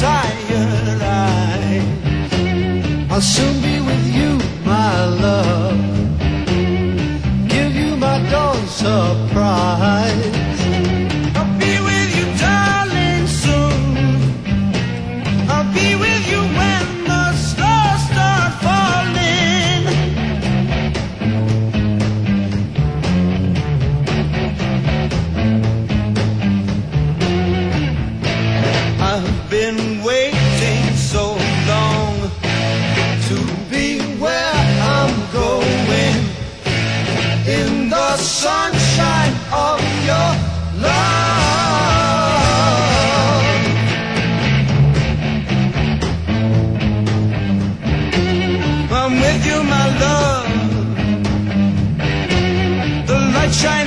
tired eyes. I'll soon be with you, my love. Give you my dawn surprise. I'll be with you, darling, soon. I'll be with you when the stars start falling. I've been waiting so long to be where I'm going, in the sunshine of your love. I'm with you, my love. The light shines